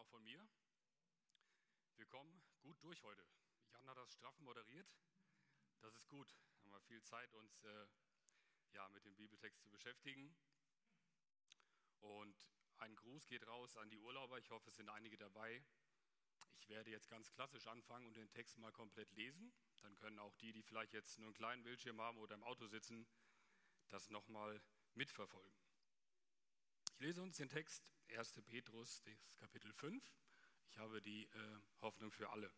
von mir. Wir kommen gut durch heute. Jan hat das straff moderiert. Das ist gut. Wir haben viel Zeit, uns mit dem Bibeltext zu beschäftigen. Und ein Gruß geht raus an die Urlauber. Ich hoffe, es sind einige dabei. Ich werde jetzt ganz klassisch anfangen und den Text mal komplett lesen. Dann können auch die vielleicht jetzt nur einen kleinen Bildschirm haben oder im Auto sitzen, das nochmal mitverfolgen. Ich lese uns den Text 1. Petrus, das Kapitel 5. Ich habe die Hoffnung für alle.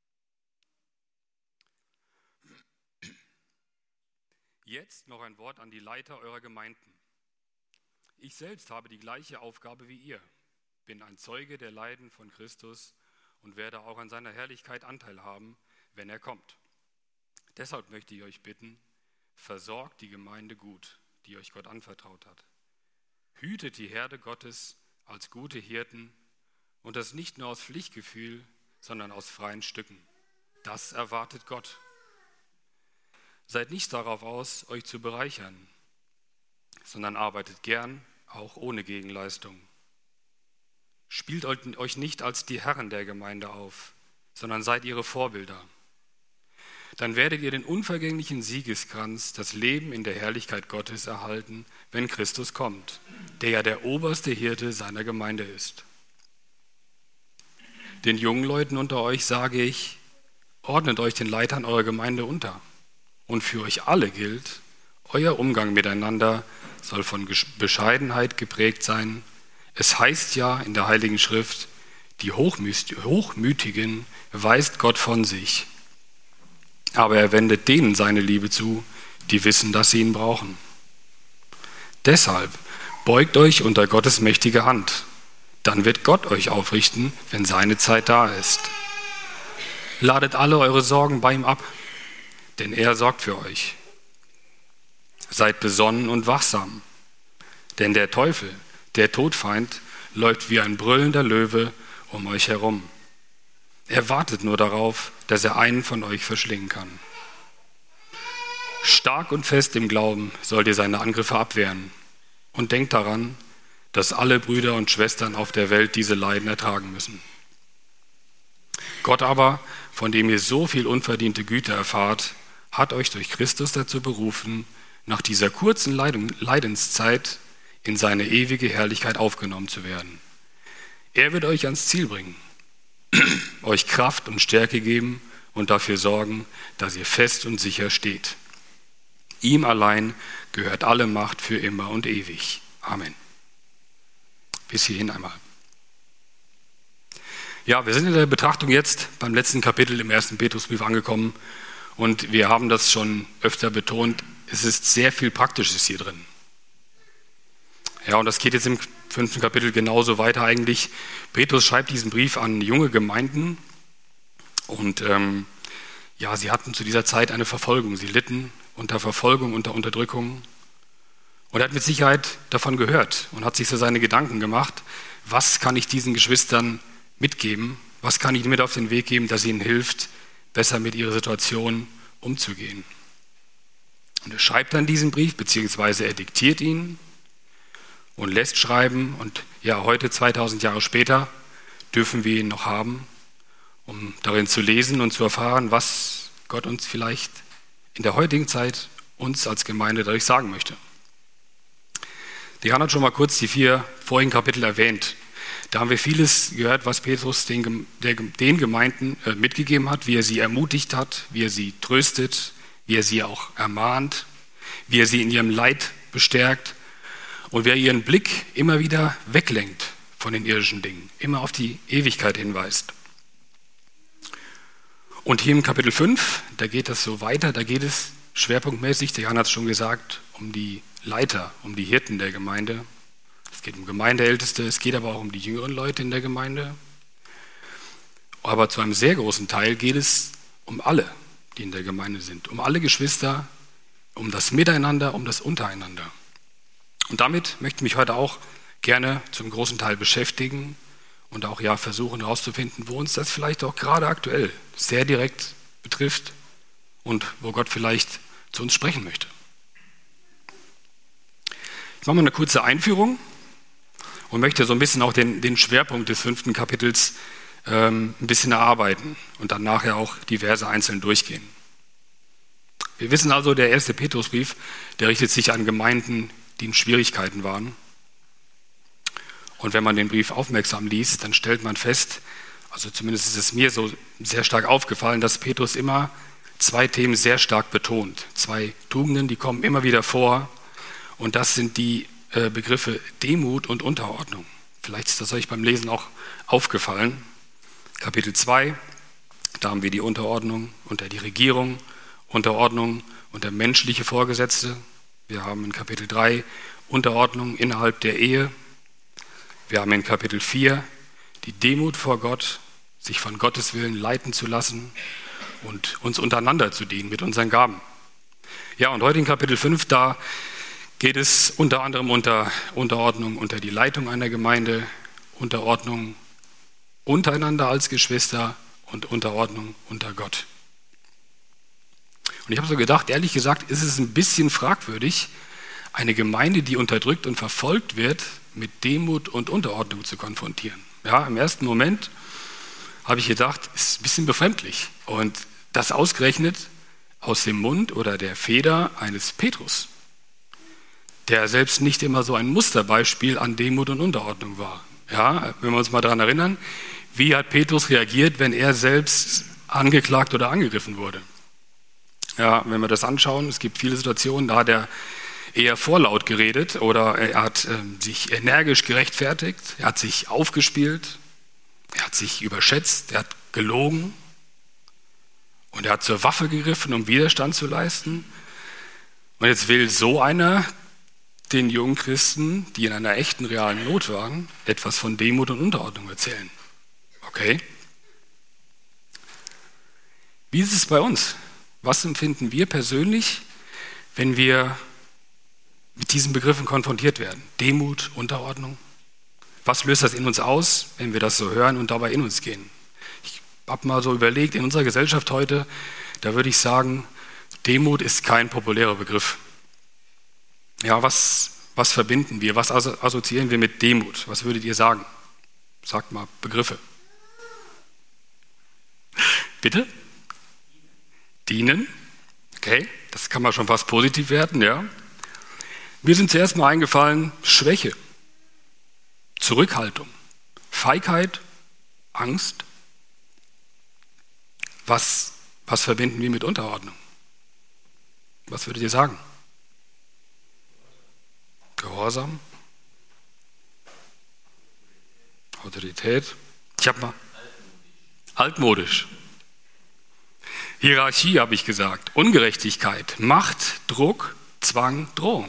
Jetzt noch ein Wort an die Leiter eurer Gemeinden. Ich selbst habe die gleiche Aufgabe wie ihr, bin ein Zeuge der Leiden von Christus und werde auch an seiner Herrlichkeit Anteil haben, wenn er kommt. Deshalb möchte ich euch bitten, versorgt die Gemeinde gut, die euch Gott anvertraut hat. Hütet die Herde Gottes als gute Hirten und das nicht nur aus Pflichtgefühl, sondern aus freien Stücken. Das erwartet Gott. Seid nicht darauf aus, euch zu bereichern, sondern arbeitet gern, auch ohne Gegenleistung. Spielt euch nicht als die Herren der Gemeinde auf, sondern seid ihre Vorbilder. Dann werdet ihr den unvergänglichen Siegeskranz, das Leben in der Herrlichkeit Gottes erhalten, wenn Christus kommt, der ja der oberste Hirte seiner Gemeinde ist. Den jungen Leuten unter euch sage ich, ordnet euch den Leitern eurer Gemeinde unter. Und für euch alle gilt, euer Umgang miteinander soll von Bescheidenheit geprägt sein. Es heißt ja in der Heiligen Schrift, die Hochmütigen weist Gott von sich. Aber er wendet denen seine Liebe zu, die wissen, dass sie ihn brauchen. Deshalb beugt euch unter Gottes mächtige Hand. Dann wird Gott euch aufrichten, wenn seine Zeit da ist. Ladet alle eure Sorgen bei ihm ab, denn er sorgt für euch. Seid besonnen und wachsam, denn der Teufel, der Todfeind, läuft wie ein brüllender Löwe um euch herum. Er wartet nur darauf, dass er einen von euch verschlingen kann. Stark und fest im Glauben sollt ihr seine Angriffe abwehren. Und denkt daran, dass alle Brüder und Schwestern auf der Welt diese Leiden ertragen müssen. Gott aber, von dem ihr so viel unverdiente Güte erfahrt, hat euch durch Christus dazu berufen, nach dieser kurzen Leidenszeit in seine ewige Herrlichkeit aufgenommen zu werden. Er wird euch ans Ziel bringen, euch Kraft und Stärke geben und dafür sorgen, dass ihr fest und sicher steht. Ihm allein gehört alle Macht für immer und ewig. Amen. Bis hierhin einmal. Ja, wir sind in der Betrachtung jetzt beim letzten Kapitel im 1. Petrusbrief angekommen und wir haben das schon öfter betont, es ist sehr viel Praktisches hier drin. Ja, und das geht jetzt im 5. Kapitel genauso weiter eigentlich. Petrus schreibt diesen Brief an junge Gemeinden und sie hatten zu dieser Zeit eine Verfolgung. Sie litten unter Verfolgung, unter Unterdrückung. Und er hat mit Sicherheit davon gehört und hat sich so seine Gedanken gemacht, was kann ich diesen Geschwistern mitgeben, was kann ich ihnen mit auf den Weg geben, das ihnen hilft, besser mit ihrer Situation umzugehen. Und er schreibt dann diesen Brief, beziehungsweise er diktiert ihn und lässt schreiben. Und ja, heute, 2000 Jahre später, dürfen wir ihn noch haben, um darin zu lesen und zu erfahren, was Gott uns vielleicht in der heutigen Zeit uns als Gemeinde dadurch sagen möchte. Die Jan hat schon mal kurz die 4 vorigen Kapitel erwähnt. Da haben wir vieles gehört, was Petrus den Gemeinden mitgegeben hat, wie er sie ermutigt hat, wie er sie tröstet, wie er sie auch ermahnt, wie er sie in ihrem Leid bestärkt und wie er ihren Blick immer wieder weglenkt von den irdischen Dingen, immer auf die Ewigkeit hinweist. Und hier im Kapitel 5, da geht das so weiter, da geht es schwerpunktmäßig, der Jan hat es schon gesagt, um die Leiter, um die Hirten der Gemeinde. Es geht um Gemeindeälteste, es geht aber auch um die jüngeren Leute in der Gemeinde. Aber zu einem sehr großen Teil geht es um alle, die in der Gemeinde sind, um alle Geschwister, um das Miteinander, um das Untereinander. Und damit möchte ich mich heute auch gerne zum großen Teil beschäftigen und auch versuchen herauszufinden, wo uns das vielleicht auch gerade aktuell sehr direkt betrifft und wo Gott vielleicht zu uns sprechen möchte. Ich mache mal eine kurze Einführung und möchte so ein bisschen auch den Schwerpunkt des 5. Kapitels ein bisschen erarbeiten und dann nachher auch die Verse einzeln durchgehen. Wir wissen also, der 1. Petrusbrief, der richtet sich an Gemeinden, die in Schwierigkeiten waren. Und wenn man den Brief aufmerksam liest, dann stellt man fest, also zumindest ist es mir so sehr stark aufgefallen, dass Petrus immer 2 Themen sehr stark betont. 2 Tugenden, die kommen immer wieder vor. Und das sind die Begriffe Demut und Unterordnung. Vielleicht ist das euch beim Lesen auch aufgefallen. Kapitel 2, da haben wir die Unterordnung unter die Regierung, Unterordnung unter menschliche Vorgesetzte. Wir haben in Kapitel 3 Unterordnung innerhalb der Ehe. Wir haben in Kapitel 4 die Demut vor Gott, sich von Gottes Willen leiten zu lassen und uns untereinander zu dienen mit unseren Gaben. Ja, und heute in Kapitel 5, da geht es unter anderem unter Unterordnung unter die Leitung einer Gemeinde, Unterordnung untereinander als Geschwister und Unterordnung unter Gott. Und ich habe so gedacht, ehrlich gesagt, ist es ein bisschen fragwürdig, eine Gemeinde, die unterdrückt und verfolgt wird, mit Demut und Unterordnung zu konfrontieren. Ja, im ersten Moment habe ich gedacht, ist ein bisschen befremdlich. Und das ausgerechnet aus dem Mund oder der Feder eines Petrus, der selbst nicht immer so ein Musterbeispiel an Demut und Unterordnung war. Ja, wenn wir uns mal daran erinnern, wie hat Petrus reagiert, wenn er selbst angeklagt oder angegriffen wurde? Ja, wenn wir das anschauen, es gibt viele Situationen, da hat er eher vorlaut geredet oder er hat sich energisch gerechtfertigt, er hat sich aufgespielt, er hat sich überschätzt, er hat gelogen und er hat zur Waffe gegriffen, um Widerstand zu leisten. Und jetzt will so einer den jungen Christen, die in einer echten, realen Not waren, etwas von Demut und Unterordnung erzählen. Okay. Wie ist es bei uns? Was empfinden wir persönlich, wenn wir mit diesen Begriffen konfrontiert werden? Demut, Unterordnung. Was löst das in uns aus, wenn wir das so hören und dabei in uns gehen? Ich habe mal so überlegt, in unserer Gesellschaft heute, da würde ich sagen, Demut ist kein populärer Begriff. Ja, was verbinden wir? Was assoziieren wir mit Demut? Was würdet ihr sagen? Sagt mal Begriffe. Bitte? Dienen. Okay, das kann mal schon fast positiv werden, ja. Mir sind zuerst mal eingefallen, Schwäche, Zurückhaltung, Feigheit, Angst. Was verbinden wir mit Unterordnung? Was würdet ihr sagen? Gehorsam, Autorität. Ich habe mal altmodisch. Hierarchie habe ich gesagt, Ungerechtigkeit, Macht, Druck, Zwang, Drohung.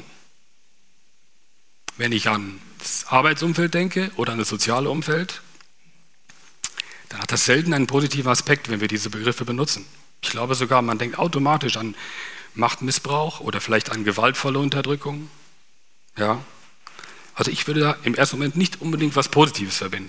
Wenn ich an das Arbeitsumfeld denke oder an das soziale Umfeld, dann hat das selten einen positiven Aspekt, wenn wir diese Begriffe benutzen. Ich glaube sogar, man denkt automatisch an Machtmissbrauch oder vielleicht an gewaltvolle Unterdrückung. Ja, also ich würde da im ersten Moment nicht unbedingt was Positives verbinden.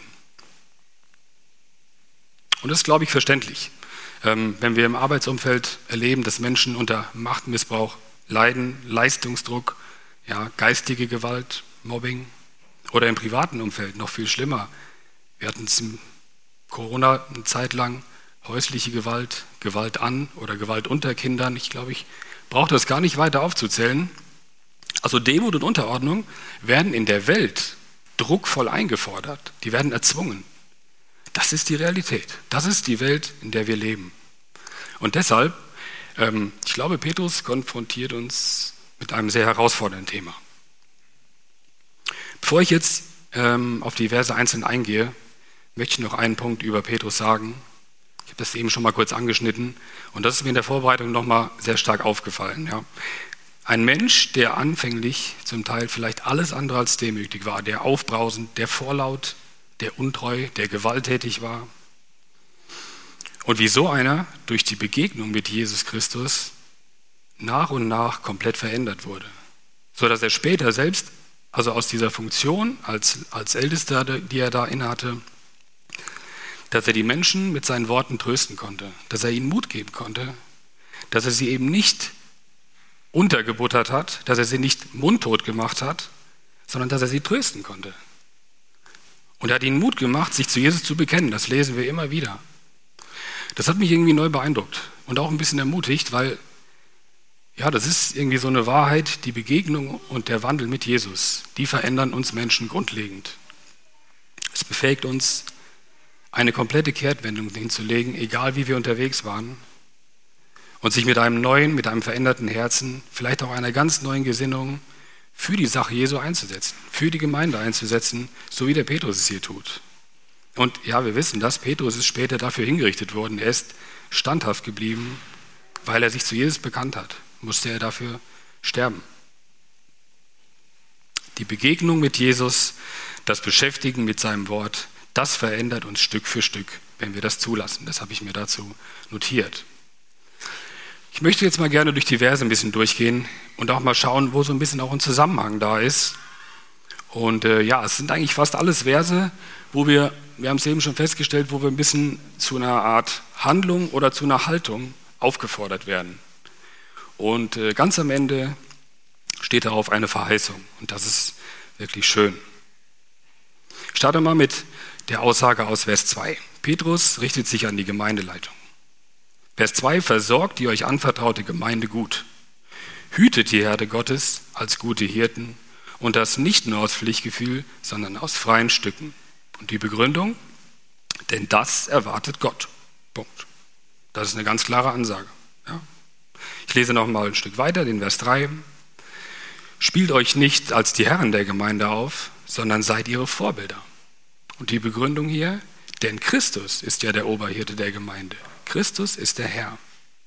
Und das ist, glaube ich, verständlich. Wenn wir im Arbeitsumfeld erleben, dass Menschen unter Machtmissbrauch leiden, Leistungsdruck, ja, geistige Gewalt, Mobbing oder im privaten Umfeld noch viel schlimmer. Wir hatten es in Corona eine Zeit lang häusliche Gewalt, Gewalt an oder Gewalt unter Kindern. Ich glaube, ich brauche das gar nicht weiter aufzuzählen. Also Demut und Unterordnung werden in der Welt druckvoll eingefordert. Die werden erzwungen. Das ist die Realität. Das ist die Welt, in der wir leben. Und deshalb, ich glaube, Petrus konfrontiert uns mit einem sehr herausfordernden Thema. Bevor ich jetzt auf die Verse einzeln eingehe, möchte ich noch einen Punkt über Petrus sagen. Ich habe das eben schon mal kurz angeschnitten und das ist mir in der Vorbereitung nochmal sehr stark aufgefallen. Ja. Ein Mensch, der anfänglich zum Teil vielleicht alles andere als demütig war, der aufbrausend, der vorlaut, der untreu, der gewalttätig war. Und wie so einer durch die Begegnung mit Jesus Christus nach und nach komplett verändert wurde, sodass er später selbst, also aus dieser Funktion als Ältester, die er da innehatte, dass er die Menschen mit seinen Worten trösten konnte, dass er ihnen Mut geben konnte, dass er sie eben nicht untergebuttert hat, dass er sie nicht mundtot gemacht hat, sondern dass er sie trösten konnte. Und er hat ihnen Mut gemacht, sich zu Jesus zu bekennen. Das lesen wir immer wieder. Das hat mich irgendwie neu beeindruckt und auch ein bisschen ermutigt, weil ja, das ist irgendwie so eine Wahrheit, die Begegnung und der Wandel mit Jesus, die verändern uns Menschen grundlegend. Es befähigt uns, eine komplette Kehrtwendung hinzulegen, egal wie wir unterwegs waren, und sich mit einem neuen, mit einem veränderten Herzen, vielleicht auch einer ganz neuen Gesinnung für die Sache Jesu einzusetzen, für die Gemeinde einzusetzen, so wie der Petrus es hier tut. Und ja, wir wissen das, Petrus ist später dafür hingerichtet worden. Er ist standhaft geblieben, weil er sich zu Jesus bekannt hat. Musste er dafür sterben. Die Begegnung mit Jesus, das Beschäftigen mit seinem Wort, das verändert uns Stück für Stück, wenn wir das zulassen. Das habe ich mir dazu notiert. Ich möchte jetzt mal gerne durch die Verse ein bisschen durchgehen und auch mal schauen, wo so ein bisschen auch ein Zusammenhang da ist. Und ja, es sind eigentlich fast alles Verse, wo wir haben es eben schon festgestellt, wo wir ein bisschen zu einer Art Handlung oder zu einer Haltung aufgefordert werden. Und ganz am Ende steht darauf eine Verheißung. Und das ist wirklich schön. Ich starte mal mit der Aussage aus Vers 2. Petrus richtet sich an die Gemeindeleitung. Vers 2, versorgt die euch anvertraute Gemeinde gut. Hütet die Herde Gottes als gute Hirten und das nicht nur aus Pflichtgefühl, sondern aus freien Stücken. Und die Begründung? Denn das erwartet Gott. Punkt. Das ist eine ganz klare Ansage. Ja? Ich lese noch mal ein Stück weiter, den Vers 3. Spielt euch nicht als die Herren der Gemeinde auf, sondern seid ihre Vorbilder. Und die Begründung hier? Denn Christus ist ja der Oberhirte der Gemeinde. Christus ist der Herr.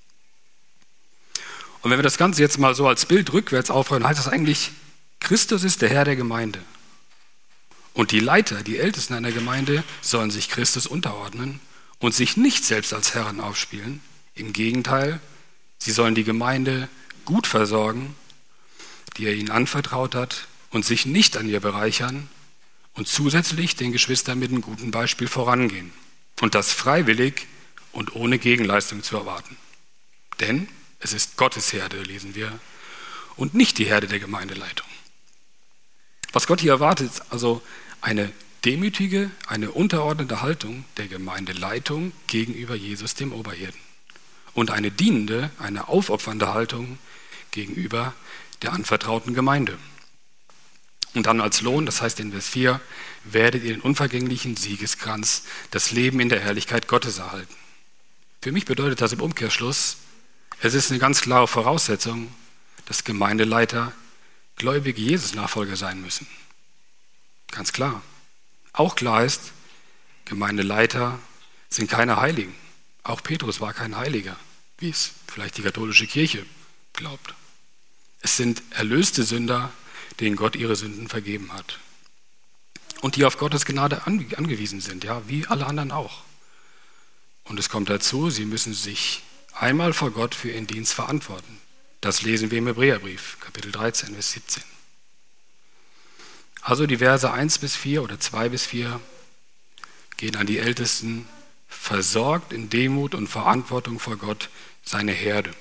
Und wenn wir das Ganze jetzt mal so als Bild rückwärts aufrollen, heißt das eigentlich, Christus ist der Herr der Gemeinde. Und die Leiter, die Ältesten einer Gemeinde, sollen sich Christus unterordnen und sich nicht selbst als Herren aufspielen. Im Gegenteil, sie sollen die Gemeinde gut versorgen, die er ihnen anvertraut hat, und sich nicht an ihr bereichern und zusätzlich den Geschwistern mit einem guten Beispiel vorangehen. Und das freiwillig und ohne Gegenleistung zu erwarten. Denn es ist Gottes Herde, lesen wir, und nicht die Herde der Gemeindeleitung. Was Gott hier erwartet, ist also eine demütige, eine unterordnete Haltung der Gemeindeleitung gegenüber Jesus, dem Oberhirten. Und eine dienende, eine aufopfernde Haltung gegenüber der anvertrauten Gemeinde. Und dann als Lohn, das heißt in Vers 4, werdet ihr den unvergänglichen Siegeskranz, das Leben in der Herrlichkeit Gottes erhalten. Für mich bedeutet das im Umkehrschluss, es ist eine ganz klare Voraussetzung, dass Gemeindeleiter gläubige Jesus-Nachfolger sein müssen. Ganz klar. Auch klar ist, Gemeindeleiter sind keine Heiligen. Auch Petrus war kein Heiliger, wie es vielleicht die katholische Kirche glaubt. Es sind erlöste Sünder, denen Gott ihre Sünden vergeben hat. Und die auf Gottes Gnade angewiesen sind, ja, wie alle anderen auch. Und es kommt dazu, sie müssen sich einmal vor Gott für ihren Dienst verantworten. Das lesen wir im Hebräerbrief, Kapitel 13, Vers 17. Also die Verse 1 bis 4 oder 2 bis 4 gehen an die Ältesten, versorgt in Demut und Verantwortung vor Gott seine Herde.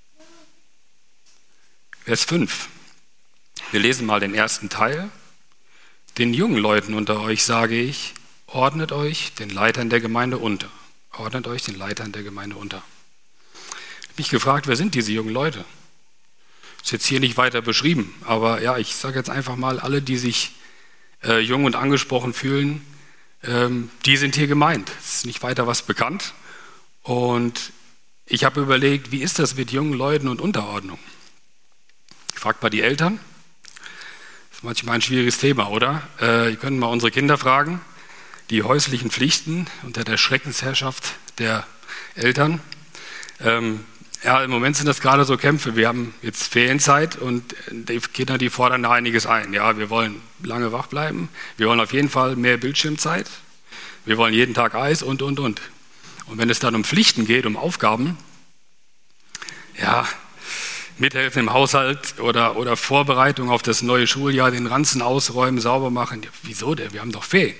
Vers 5. Wir lesen mal den ersten Teil. Den jungen Leuten unter euch sage ich, ordnet euch den Leitern der Gemeinde unter. Ordnet euch den Leitern der Gemeinde unter. Ich habe mich gefragt, wer sind diese jungen Leute? Ist jetzt hier nicht weiter beschrieben, aber ja, ich sage jetzt einfach mal, alle, die sich jung und angesprochen fühlen, die sind hier gemeint. Es ist nicht weiter was bekannt. Und ich habe überlegt, wie ist das mit jungen Leuten und Unterordnung? Ich frage mal die Eltern. Das ist manchmal ein schwieriges Thema, oder? Ihr könnt mal unsere Kinder fragen. Die häuslichen Pflichten unter der Schreckensherrschaft der Eltern. Ja, im Moment sind das gerade so Kämpfe. Wir haben jetzt Ferienzeit und die Kinder, die fordern da einiges ein. Ja, wir wollen lange wach bleiben. Wir wollen auf jeden Fall mehr Bildschirmzeit. Wir wollen jeden Tag Eis und. Und wenn es dann um Pflichten geht, um Aufgaben, ja, mithelfen im Haushalt oder Vorbereitung auf das neue Schuljahr, den Ranzen ausräumen, sauber machen. Ja, wieso denn? Wir haben doch Ferien.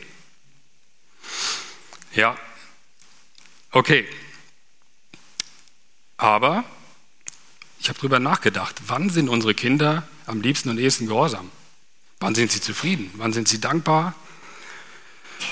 Ja, okay. Aber ich habe darüber nachgedacht, wann sind unsere Kinder am liebsten und ehesten gehorsam? Wann sind sie zufrieden? Wann sind sie dankbar?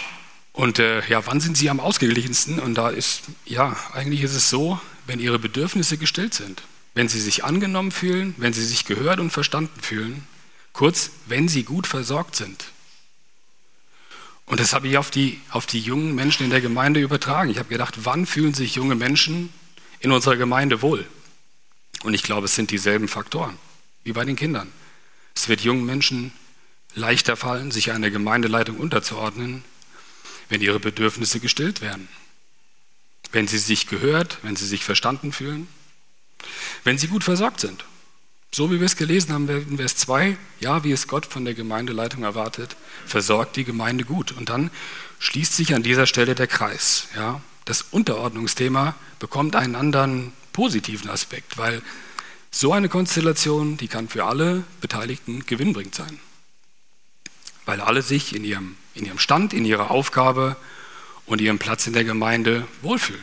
Und wann sind sie am ausgeglichensten? Und eigentlich ist es so, wenn ihre Bedürfnisse gestillt sind, wenn sie sich angenommen fühlen, wenn sie sich gehört und verstanden fühlen, kurz, wenn sie gut versorgt sind. Und das habe ich auf die jungen Menschen in der Gemeinde übertragen. Ich habe gedacht, wann fühlen sich junge Menschen in unserer Gemeinde wohl? Und ich glaube, es sind dieselben Faktoren wie bei den Kindern. Es wird jungen Menschen leichter fallen, sich einer Gemeindeleitung unterzuordnen, wenn ihre Bedürfnisse gestillt werden. Wenn sie sich gehört, wenn sie sich verstanden fühlen, wenn sie gut versorgt sind. So wie wir es gelesen haben in Vers 2, ja, wie es Gott von der Gemeindeleitung erwartet, versorgt die Gemeinde gut. Und dann schließt sich an dieser Stelle der Kreis. Ja. Das Unterordnungsthema bekommt einen anderen positiven Aspekt, weil so eine Konstellation, die kann für alle Beteiligten gewinnbringend sein. Weil alle sich in ihrem Stand, in ihrer Aufgabe und ihrem Platz in der Gemeinde wohlfühlen.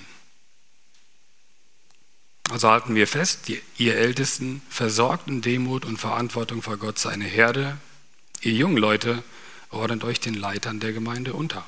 Also halten wir fest, ihr Ältesten versorgt in Demut und Verantwortung vor Gott seine Herde. Ihr jungen Leute, ordnet euch den Leitern der Gemeinde unter.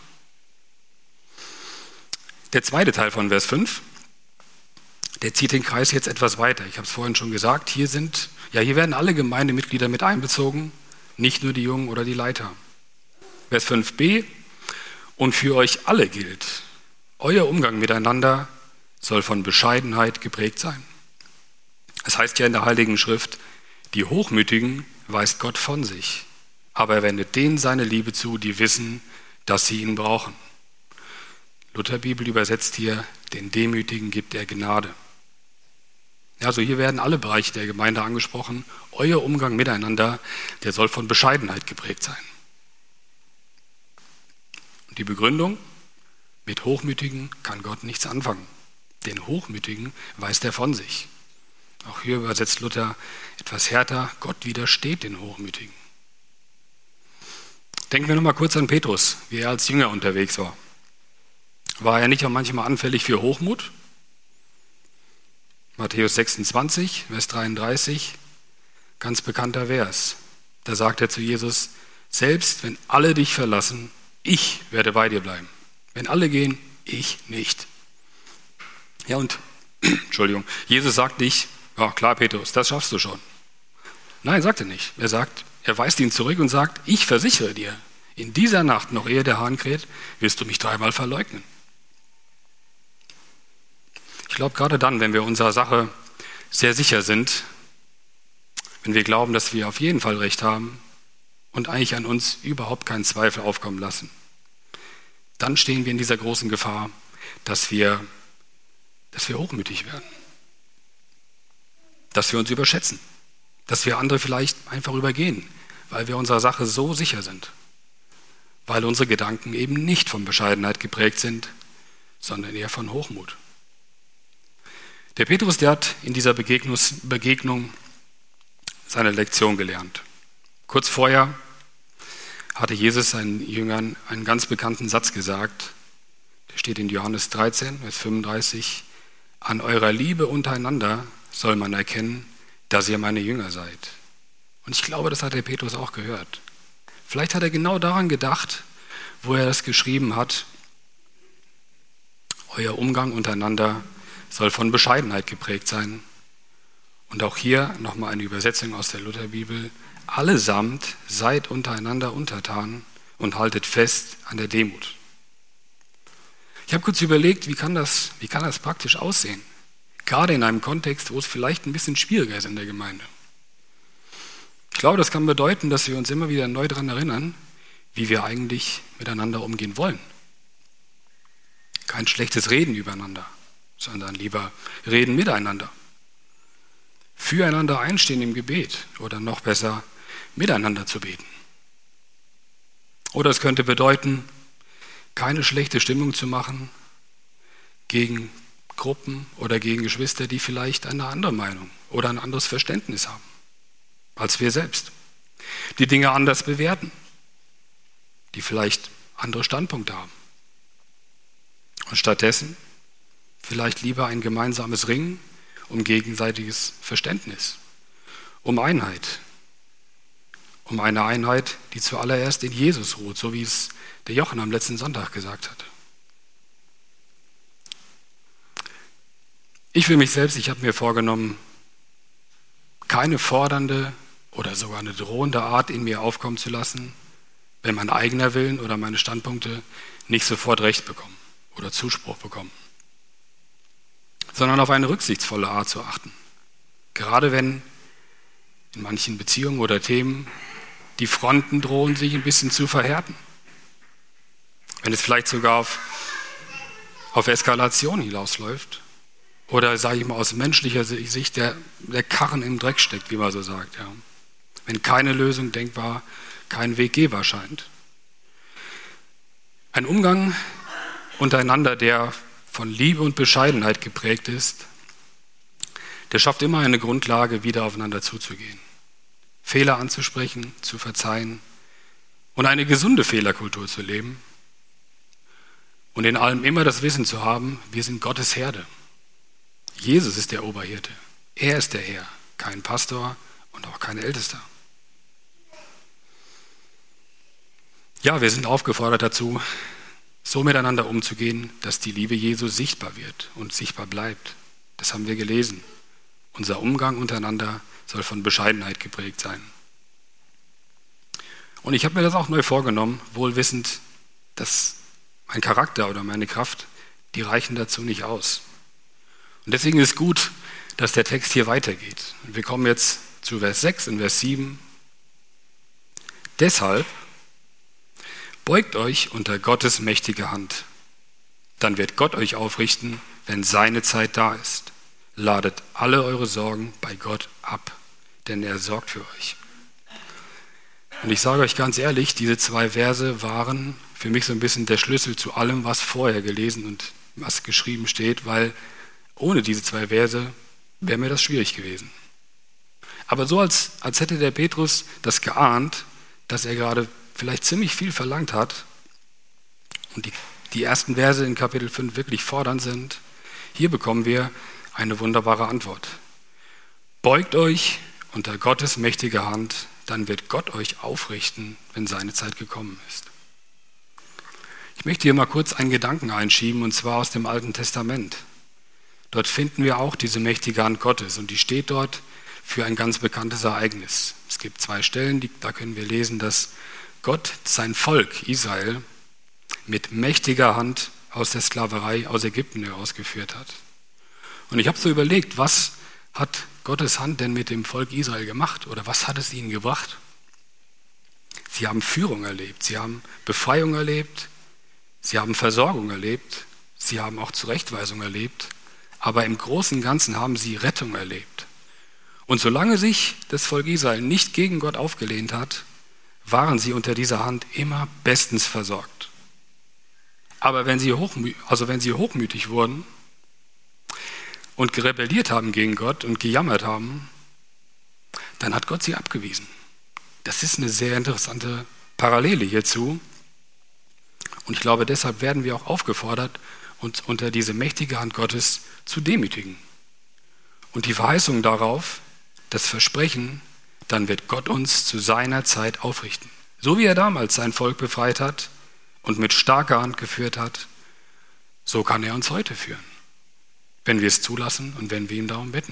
Der zweite Teil von Vers 5, der zieht den Kreis jetzt etwas weiter. Ich habe es vorhin schon gesagt, hier werden alle Gemeindemitglieder mit einbezogen, nicht nur die Jungen oder die Leiter. Vers 5b, und für euch alle gilt, euer Umgang miteinander soll von Bescheidenheit geprägt sein. Es heißt ja in der Heiligen Schrift, die Hochmütigen weist Gott von sich, aber er wendet denen seine Liebe zu, die wissen, dass sie ihn brauchen. Lutherbibel übersetzt hier, den Demütigen gibt er Gnade. Also hier werden alle Bereiche der Gemeinde angesprochen. Euer Umgang miteinander, der soll von Bescheidenheit geprägt sein. Und die Begründung, mit Hochmütigen kann Gott nichts anfangen. Den Hochmütigen weist er von sich. Auch hier übersetzt Luther etwas härter, Gott widersteht den Hochmütigen. Denken wir nochmal kurz an Petrus, wie er als Jünger unterwegs war. War er nicht auch manchmal anfällig für Hochmut? Matthäus 26, Vers 33, ganz bekannter Vers. Da sagt er zu Jesus, selbst wenn alle dich verlassen, ich werde bei dir bleiben. Wenn alle gehen, ich nicht. Ja und, Jesus sagt nicht, ja klar Petrus, das schaffst du schon. Nein, sagt er nicht. Er weist ihn zurück und sagt, ich versichere dir, in dieser Nacht, noch ehe der Hahn kräht, wirst du mich 3-mal verleugnen. Ich glaube, gerade dann, wenn wir unserer Sache sehr sicher sind, wenn wir glauben, dass wir auf jeden Fall recht haben und eigentlich an uns überhaupt keinen Zweifel aufkommen lassen, dann stehen wir in dieser großen Gefahr, dass wir hochmütig werden, dass wir uns überschätzen, dass wir andere vielleicht einfach übergehen, weil wir unserer Sache so sicher sind, weil unsere Gedanken eben nicht von Bescheidenheit geprägt sind, sondern eher von Hochmut. Der Petrus, der hat in dieser Begegnung seine Lektion gelernt. Kurz vorher hatte Jesus seinen Jüngern einen ganz bekannten Satz gesagt. Der steht in Johannes 13, Vers 35. An eurer Liebe untereinander soll man erkennen, dass ihr meine Jünger seid. Und ich glaube, das hat der Petrus auch gehört. Vielleicht hat er genau daran gedacht, wo er das geschrieben hat. Euer Umgang untereinander soll von Bescheidenheit geprägt sein. Und auch hier nochmal eine Übersetzung aus der Lutherbibel. Allesamt seid untereinander untertan und haltet fest an der Demut. Ich habe kurz überlegt, wie kann das praktisch aussehen? Gerade in einem Kontext, wo es vielleicht ein bisschen schwieriger ist in der Gemeinde. Ich glaube, das kann bedeuten, dass wir uns immer wieder neu daran erinnern, wie wir eigentlich miteinander umgehen wollen. Kein schlechtes Reden übereinander, sondern lieber reden miteinander. Füreinander einstehen im Gebet oder noch besser, miteinander zu beten. Oder es könnte bedeuten, keine schlechte Stimmung zu machen gegen Gruppen oder gegen Geschwister, die vielleicht eine andere Meinung oder ein anderes Verständnis haben als wir selbst. Die Dinge anders bewerten, die vielleicht andere Standpunkte haben. Und stattdessen vielleicht lieber ein gemeinsames Ringen um gegenseitiges Verständnis, um Einheit, um eine Einheit, die zuallererst in Jesus ruht, so wie es der Jochen am letzten Sonntag gesagt hat. Ich für mich selbst, ich habe mir vorgenommen, keine fordernde oder sogar eine drohende Art in mir aufkommen zu lassen, wenn mein eigener Willen oder meine Standpunkte nicht sofort Recht bekommen oder Zuspruch bekommen, sondern auf eine rücksichtsvolle Art zu achten. Gerade wenn in manchen Beziehungen oder Themen die Fronten drohen, sich ein bisschen zu verhärten. Wenn es vielleicht sogar auf Eskalation hinausläuft oder, sage ich mal, aus menschlicher Sicht der Karren im Dreck steckt, wie man so sagt. Ja. Wenn keine Lösung denkbar, kein Weg gehbar scheint. Ein Umgang untereinander, der von Liebe und Bescheidenheit geprägt ist, der schafft immer eine Grundlage, wieder aufeinander zuzugehen. Fehler anzusprechen, zu verzeihen und eine gesunde Fehlerkultur zu leben und in allem immer das Wissen zu haben, wir sind Gottes Herde. Jesus ist der Oberhirte. Er ist der Herr, kein Pastor und auch kein Ältester. Ja, wir sind aufgefordert dazu, so miteinander umzugehen, dass die Liebe Jesu sichtbar wird und sichtbar bleibt. Das haben wir gelesen. Unser Umgang untereinander soll von Bescheidenheit geprägt sein. Und ich habe mir das auch neu vorgenommen, wohl wissend, dass mein Charakter oder meine Kraft, die reichen dazu nicht aus. Und deswegen ist gut, dass der Text hier weitergeht. Und wir kommen jetzt zu Vers 6 und Vers 7. Deshalb beugt euch unter Gottes mächtige Hand. Dann wird Gott euch aufrichten, wenn seine Zeit da ist. Ladet alle eure Sorgen bei Gott ab, denn er sorgt für euch. Und ich sage euch ganz ehrlich, diese 2 Verse waren für mich so ein bisschen der Schlüssel zu allem, was vorher gelesen und was geschrieben steht, weil ohne diese 2 Verse wäre mir das schwierig gewesen. Aber so als hätte der Petrus das geahnt, dass er gerade vielleicht ziemlich viel verlangt hat und die ersten Verse in Kapitel 5 wirklich fordernd sind, hier bekommen wir eine wunderbare Antwort. Beugt euch unter Gottes mächtige Hand, dann wird Gott euch aufrichten, wenn seine Zeit gekommen ist. Ich möchte hier mal kurz einen Gedanken einschieben, und zwar aus dem Alten Testament. Dort finden wir auch diese mächtige Hand Gottes und die steht dort für ein ganz bekanntes Ereignis. Es gibt 2 Stellen, da können wir lesen, dass Gott sein Volk Israel mit mächtiger Hand aus der Sklaverei aus Ägypten herausgeführt hat. Und ich habe so überlegt, was hat Gottes Hand denn mit dem Volk Israel gemacht oder was hat es ihnen gebracht? Sie haben Führung erlebt, sie haben Befreiung erlebt, sie haben Versorgung erlebt, sie haben auch Zurechtweisung erlebt, aber im Großen und Ganzen haben sie Rettung erlebt. Und solange sich das Volk Israel nicht gegen Gott aufgelehnt hat, waren sie unter dieser Hand immer bestens versorgt. Aber wenn sie hochmütig wurden und rebelliert haben gegen Gott und gejammert haben, dann hat Gott sie abgewiesen. Das ist eine sehr interessante Parallele hierzu. Und ich glaube, deshalb werden wir auch aufgefordert, uns unter diese mächtige Hand Gottes zu demütigen. Und die Verheißung darauf, das Versprechen, dann wird Gott uns zu seiner Zeit aufrichten. So wie er damals sein Volk befreit hat und mit starker Hand geführt hat, so kann er uns heute führen, wenn wir es zulassen und wenn wir ihn darum bitten.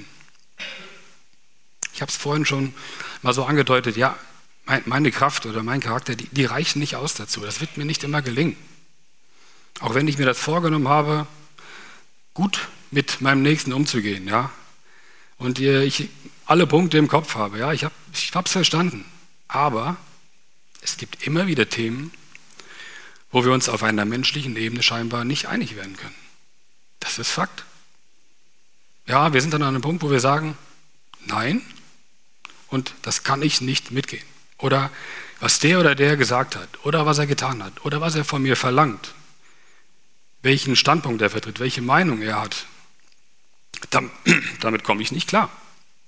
Ich habe es vorhin schon mal so angedeutet, ja, meine Kraft oder mein Charakter, die reichen nicht aus dazu. Das wird mir nicht immer gelingen. Auch wenn ich mir das vorgenommen habe, gut mit meinem Nächsten umzugehen, ja, und ich alle Punkte im Kopf habe, ja, ich habe es verstanden. Aber es gibt immer wieder Themen, wo wir uns auf einer menschlichen Ebene scheinbar nicht einig werden können. Das ist Fakt. Ja, wir sind dann an einem Punkt, wo wir sagen, nein, und das kann ich nicht mitgehen. Oder was der oder der gesagt hat, oder was er getan hat, oder was er von mir verlangt, welchen Standpunkt er vertritt, welche Meinung er hat, damit komme ich nicht klar.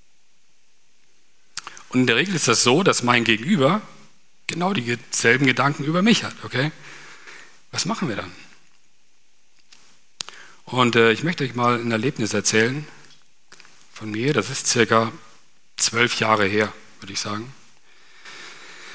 Und in der Regel ist das so, dass mein Gegenüber genau dieselben Gedanken über mich hat. Okay? Was machen wir dann? Und ich möchte euch mal ein Erlebnis erzählen von mir. Das ist circa 12 Jahre her, würde ich sagen.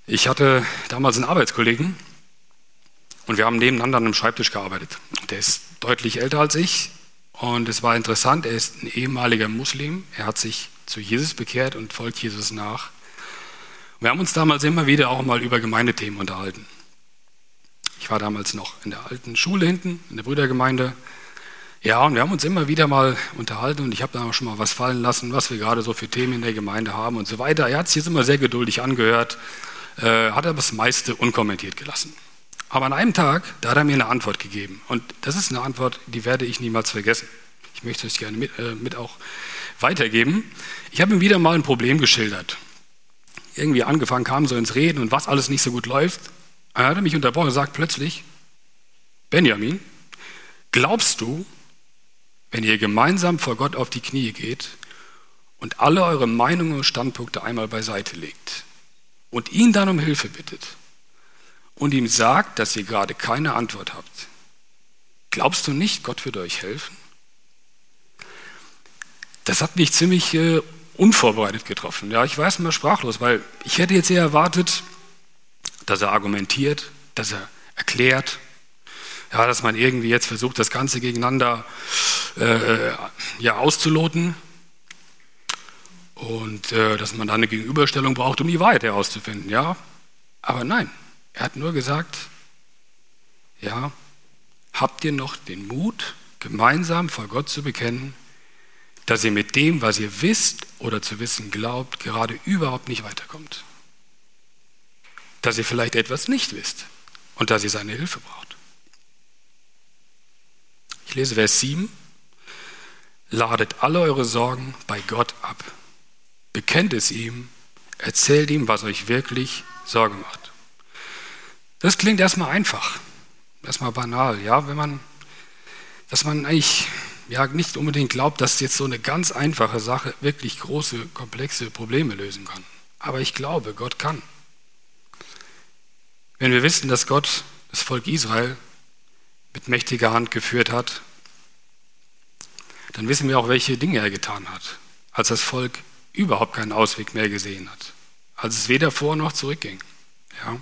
Ich hatte damals einen Arbeitskollegen und wir haben nebeneinander an einem Schreibtisch gearbeitet. Der ist deutlich älter als ich und es war interessant, er ist ein ehemaliger Muslim. Er hat sich zu Jesus bekehrt und folgt Jesus nach. Wir haben uns damals immer wieder auch mal über Gemeindethemen unterhalten. Ich war damals noch in der alten Schule hinten, in der Brüdergemeinde. Ja, und wir haben uns immer wieder mal unterhalten und ich habe da auch schon mal was fallen lassen, was wir gerade so für Themen in der Gemeinde haben und so weiter. Er hat sich jetzt immer sehr geduldig angehört, hat aber das meiste unkommentiert gelassen. Aber an einem Tag, da hat er mir eine Antwort gegeben. Und das ist eine Antwort, die werde ich niemals vergessen. Ich möchte es gerne mit auch weitergeben. Ich habe ihm wieder mal ein Problem geschildert. Irgendwie angefangen, kam so ins Reden und was alles nicht so gut läuft. Dann hat er mich unterbrochen und sagt plötzlich, Benjamin, glaubst du, wenn ihr gemeinsam vor Gott auf die Knie geht und alle eure Meinungen und Standpunkte einmal beiseite legt und ihn dann um Hilfe bittet und ihm sagt, dass ihr gerade keine Antwort habt, glaubst du nicht, Gott wird euch helfen? Das hat mich ziemlich unvorbereitet getroffen. Ja, ich war erst mal sprachlos, weil ich hätte jetzt eher erwartet, dass er argumentiert, dass er erklärt, ja, dass man irgendwie jetzt versucht, das Ganze gegeneinander auszuloten und dass man da eine Gegenüberstellung braucht, um die Wahrheit herauszufinden. Ja? Aber nein, er hat nur gesagt, ja, habt ihr noch den Mut, gemeinsam vor Gott zu bekennen, dass ihr mit dem, was ihr wisst oder zu wissen glaubt, gerade überhaupt nicht weiterkommt. Dass ihr vielleicht etwas nicht wisst und dass ihr seine Hilfe braucht. Ich lese Vers 7. Ladet alle eure Sorgen bei Gott ab. Bekennt es ihm, erzählt ihm, was euch wirklich Sorge macht. Das klingt erstmal einfach, erstmal banal, ja, dass man eigentlich nicht unbedingt glaubt, dass jetzt so eine ganz einfache Sache wirklich große, komplexe Probleme lösen kann. Aber ich glaube, Gott kann. Wenn wir wissen, dass Gott das Volk Israel mit mächtiger Hand geführt hat, dann wissen wir auch, welche Dinge er getan hat, als das Volk überhaupt keinen Ausweg mehr gesehen hat, als es weder vor noch zurückging. Ja.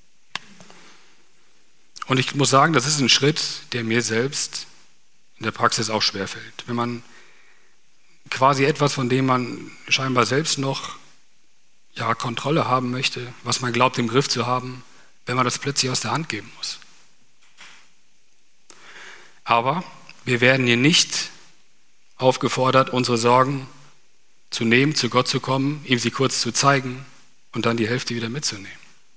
Und ich muss sagen, das ist ein Schritt, der mir selbst in der Praxis auch schwerfällt. Wenn man quasi etwas, von dem man scheinbar selbst noch Kontrolle haben möchte, was man glaubt im Griff zu haben, wenn man das plötzlich aus der Hand geben muss. Aber wir werden hier nicht aufgefordert, unsere Sorgen zu nehmen, zu Gott zu kommen, ihm sie kurz zu zeigen und dann die Hälfte wieder mitzunehmen.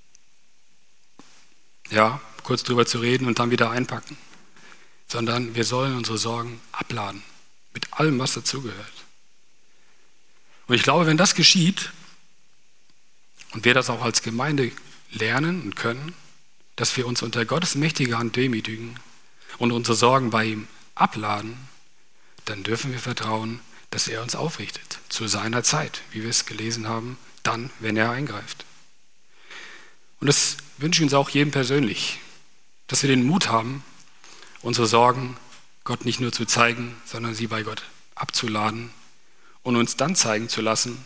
Ja, kurz drüber zu reden und dann wieder einpacken. Sondern wir sollen unsere Sorgen abladen, mit allem, was dazugehört. Und ich glaube, wenn das geschieht und wir das auch als Gemeinde lernen und können, dass wir uns unter Gottes mächtige Hand demütigen und unsere Sorgen bei ihm abladen, dann dürfen wir vertrauen, dass er uns aufrichtet, zu seiner Zeit, wie wir es gelesen haben, dann, wenn er eingreift. Und das wünsche ich uns auch jedem persönlich, dass wir den Mut haben, unsere Sorgen Gott nicht nur zu zeigen, sondern sie bei Gott abzuladen und uns dann zeigen zu lassen,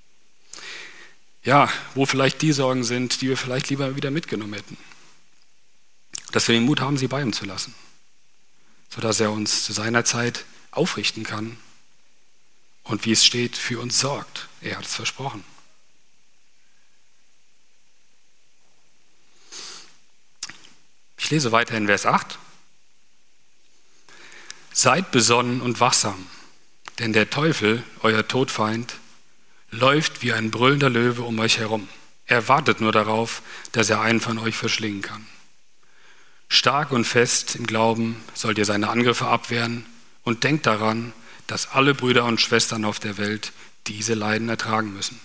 wo vielleicht die Sorgen sind, die wir vielleicht lieber wieder mitgenommen hätten. Dass wir den Mut haben, sie bei ihm zu lassen, sodass er uns zu seiner Zeit aufrichten kann und wie es steht, für uns sorgt. Er hat es versprochen. Ich lese weiter in Vers 8. Seid besonnen und wachsam, denn der Teufel, euer Todfeind, läuft wie ein brüllender Löwe um euch herum. Er wartet nur darauf, dass er einen von euch verschlingen kann. Stark und fest im Glauben sollt ihr seine Angriffe abwehren und denkt daran, dass alle Brüder und Schwestern auf der Welt diese Leiden ertragen müssen.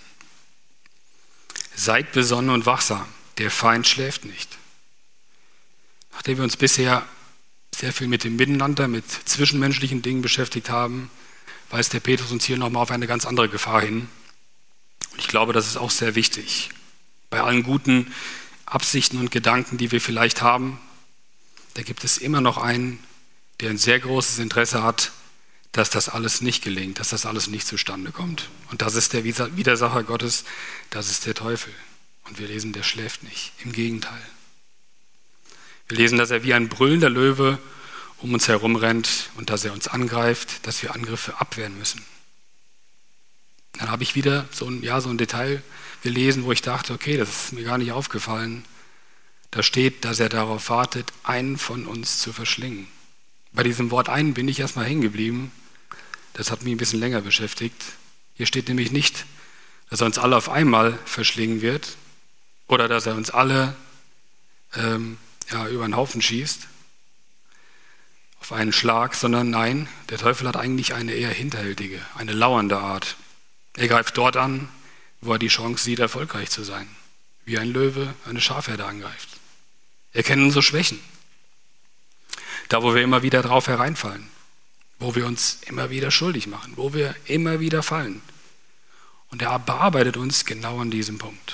Seid besonnen und wachsam, der Feind schläft nicht. Nachdem wir uns bisher sehr viel mit dem Miteinander, mit zwischenmenschlichen Dingen beschäftigt haben, weist der Petrus uns hier nochmal auf eine ganz andere Gefahr hin. Und ich glaube, das ist auch sehr wichtig. Bei allen guten Absichten und Gedanken, die wir vielleicht haben, da gibt es immer noch einen, der ein sehr großes Interesse hat, dass das alles nicht gelingt, dass das alles nicht zustande kommt. Und das ist der Widersacher Gottes, das ist der Teufel. Und wir lesen, der schläft nicht. Im Gegenteil. Wir lesen, dass er wie ein brüllender Löwe um uns herum rennt und dass er uns angreift, dass wir Angriffe abwehren müssen. Dann habe ich wieder so ein Detail gelesen, wo ich dachte, okay, das ist mir gar nicht aufgefallen. Da steht, dass er darauf wartet, einen von uns zu verschlingen. Bei diesem Wort einen bin ich erstmal hängen geblieben. Das hat mich ein bisschen länger beschäftigt. Hier steht nämlich nicht, dass er uns alle auf einmal verschlingen wird oder dass er uns alle über den Haufen schießt, auf einen Schlag, sondern nein, der Teufel hat eigentlich eine eher hinterhältige, eine lauernde Art. Er greift dort an, wo er die Chance sieht, erfolgreich zu sein, wie ein Löwe eine Schafherde angreift. Er kennt unsere Schwächen, da wo wir immer wieder drauf hereinfallen, wo wir uns immer wieder schuldig machen, wo wir immer wieder fallen. Und er bearbeitet uns genau an diesem Punkt.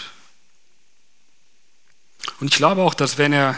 Und ich glaube auch, dass wenn er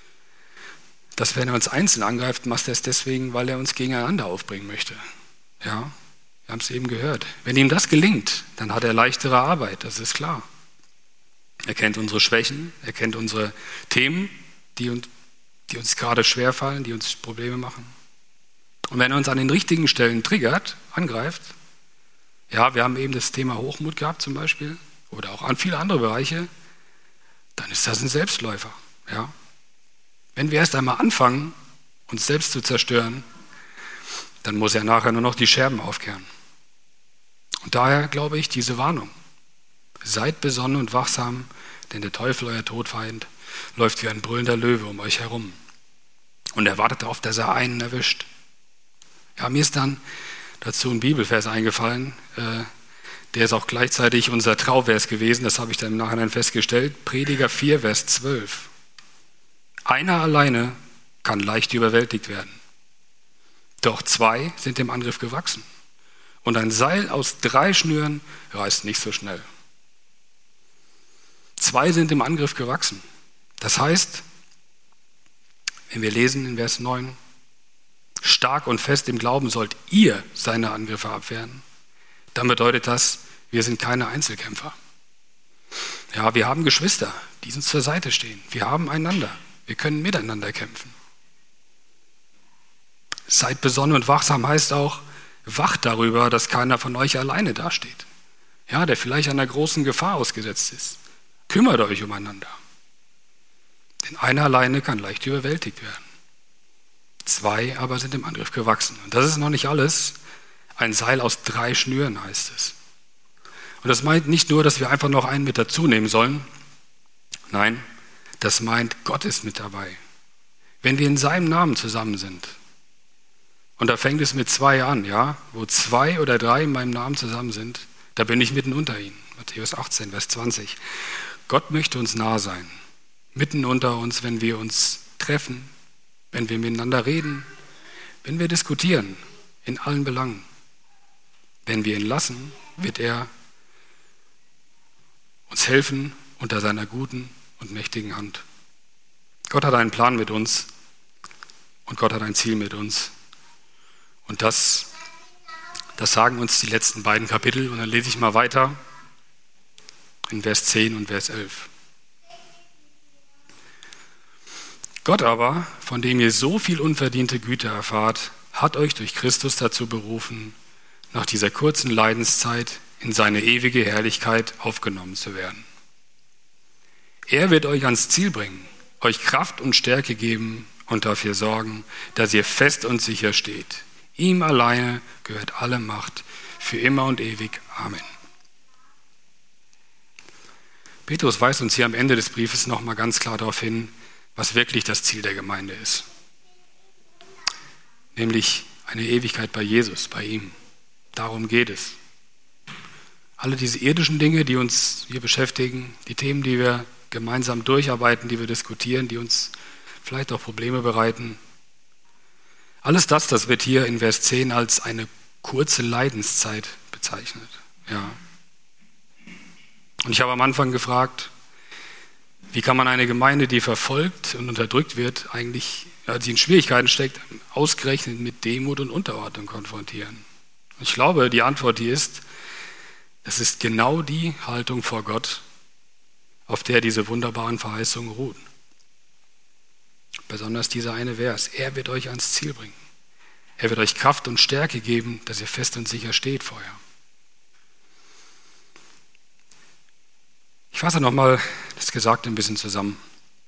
uns einzeln angreift, macht er es deswegen, weil er uns gegeneinander aufbringen möchte. Ja, wir haben es eben gehört. Wenn ihm das gelingt, dann hat er leichtere Arbeit, das ist klar. Er kennt unsere Schwächen, er kennt unsere Themen, die uns gerade schwerfallen, die uns Probleme machen. Und wenn er uns an den richtigen Stellen triggert, angreift, ja, wir haben eben das Thema Hochmut gehabt zum Beispiel, oder auch an viele andere Bereiche, dann ist das ein Selbstläufer. Ja. Wenn wir erst einmal anfangen, uns selbst zu zerstören, dann muss er nachher nur noch die Scherben aufkehren. Und daher glaube ich, diese Warnung. Seid besonnen und wachsam, denn der Teufel, euer Todfeind, läuft wie ein brüllender Löwe um euch herum. Und er wartet darauf, dass er einen erwischt. Ja, mir ist dann dazu ein Bibelvers eingefallen, der ist auch gleichzeitig unser Trauvers gewesen, das habe ich dann im Nachhinein festgestellt. Prediger 4, Vers 12. Einer alleine kann leicht überwältigt werden. Doch 2 sind dem Angriff gewachsen. Und ein Seil aus 3 Schnüren reißt nicht so schnell. 2 sind dem Angriff gewachsen. Das heißt, wenn wir lesen in Vers 9, stark und fest im Glauben sollt ihr seine Angriffe abwehren, dann bedeutet das, wir sind keine Einzelkämpfer. Ja, wir haben Geschwister, die uns zur Seite stehen. Wir haben einander. Wir können miteinander kämpfen. Seid besonnen und wachsam heißt auch, wacht darüber, dass keiner von euch alleine dasteht. Ja, der vielleicht einer großen Gefahr ausgesetzt ist. Kümmert euch umeinander. Denn einer alleine kann leicht überwältigt werden. 2 aber sind im Angriff gewachsen. Und das ist noch nicht alles. Ein Seil aus 3 Schnüren heißt es. Und das meint nicht nur, dass wir einfach noch einen mit dazu nehmen sollen. Nein, das meint, Gott ist mit dabei. Wenn wir in seinem Namen zusammen sind, und da fängt es mit 2 an, ja, wo 2 oder 3 in meinem Namen zusammen sind, da bin ich mitten unter ihnen. Matthäus 18, Vers 20. Gott möchte uns nah sein, mitten unter uns, wenn wir uns treffen, wenn wir miteinander reden, wenn wir diskutieren, in allen Belangen. Wenn wir ihn lassen, wird er uns helfen unter seiner guten und mächtigen Hand. Gott hat einen Plan mit uns und Gott hat ein Ziel mit uns. Und das sagen uns die letzten beiden Kapitel. Und dann lese ich mal weiter in Vers 10 und Vers 11. Gott aber, von dem ihr so viel unverdiente Güte erfahrt, hat euch durch Christus dazu berufen, nach dieser kurzen Leidenszeit in seine ewige Herrlichkeit aufgenommen zu werden. Er wird euch ans Ziel bringen, euch Kraft und Stärke geben und dafür sorgen, dass ihr fest und sicher steht. Ihm alleine gehört alle Macht für immer und ewig. Amen. Petrus weist uns hier am Ende des Briefes nochmal ganz klar darauf hin, was wirklich das Ziel der Gemeinde ist. Nämlich eine Ewigkeit bei Jesus, bei ihm. Darum geht es. Alle diese irdischen Dinge, die uns hier beschäftigen, die Themen, die wir gemeinsam durcharbeiten, die wir diskutieren, die uns vielleicht auch Probleme bereiten, alles das wird hier in Vers 10 als eine kurze Leidenszeit bezeichnet. Ja. Und ich habe am Anfang gefragt, wie kann man eine Gemeinde, die verfolgt und unterdrückt wird, eigentlich, die in Schwierigkeiten steckt, ausgerechnet mit Demut und Unterordnung konfrontieren? Und ich glaube, die Antwort hier ist, es ist genau die Haltung vor Gott, auf der diese wunderbaren Verheißungen ruhen. Besonders dieser eine Vers. Er wird euch ans Ziel bringen. Er wird euch Kraft und Stärke geben, dass ihr fest und sicher steht vorher. Ich fasse nochmal das Gesagte ein bisschen zusammen.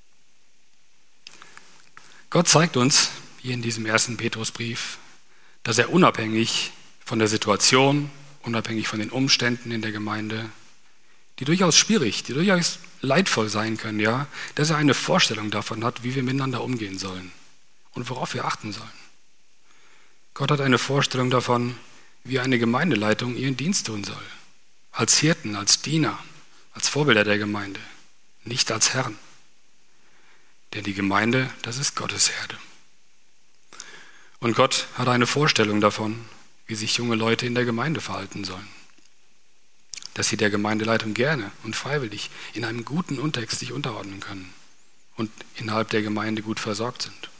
Gott zeigt uns hier in diesem 1. Petrusbrief, dass er unabhängig von der Situation, unabhängig von den Umständen in der Gemeinde, die durchaus schwierig, die durchaus leidvoll sein können, ja, dass er eine Vorstellung davon hat, wie wir miteinander umgehen sollen und worauf wir achten sollen. Gott hat eine Vorstellung davon, wie eine Gemeindeleitung ihren Dienst tun soll. Als Hirten, als Diener, als Vorbilder der Gemeinde, nicht als Herren. Denn die Gemeinde, das ist Gottes Herde. Und Gott hat eine Vorstellung davon, wie sich junge Leute in der Gemeinde verhalten sollen. Dass sie der Gemeindeleitung gerne und freiwillig in einem guten Kontext sich unterordnen können und innerhalb der Gemeinde gut versorgt sind.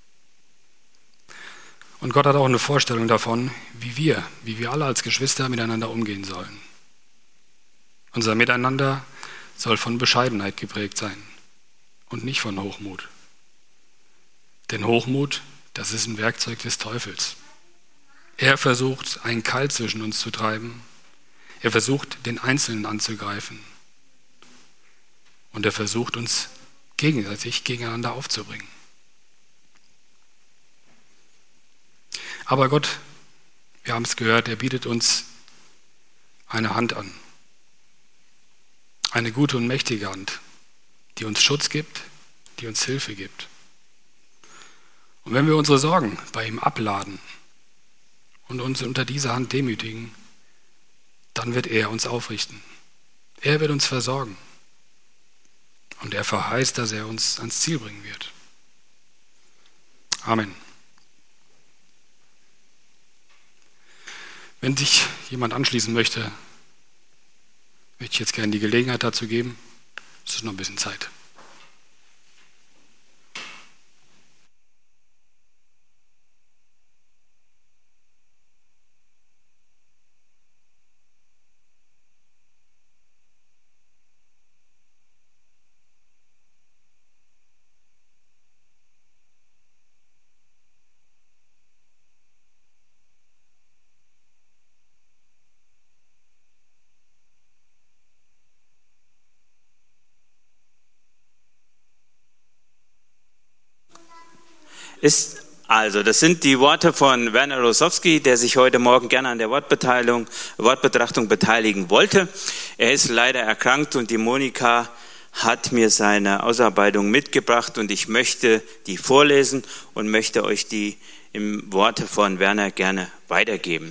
Und Gott hat auch eine Vorstellung davon, wie wir alle als Geschwister miteinander umgehen sollen. Unser Miteinander soll von Bescheidenheit geprägt sein und nicht von Hochmut. Denn Hochmut, das ist ein Werkzeug des Teufels. Er versucht, einen Keil zwischen uns zu treiben. Er versucht, den Einzelnen anzugreifen. Und er versucht, uns gegenseitig gegeneinander aufzubringen. Aber Gott, wir haben es gehört, er bietet uns eine Hand an. Eine gute und mächtige Hand, die uns Schutz gibt, die uns Hilfe gibt. Und wenn wir unsere Sorgen bei ihm abladen und uns unter dieser Hand demütigen, dann wird er uns aufrichten. Er wird uns versorgen. Und er verheißt, dass er uns ans Ziel bringen wird. Amen. Wenn sich jemand anschließen möchte, möchte ich jetzt gerne die Gelegenheit dazu geben. Es ist noch ein bisschen Zeit. Das sind die Worte von Werner Rosowski, der sich heute Morgen gerne an der Wortbetrachtung beteiligen wollte. Er ist leider erkrankt und die Monika hat mir seine Ausarbeitung mitgebracht und ich möchte die vorlesen und möchte euch die im Worte von Werner gerne weitergeben.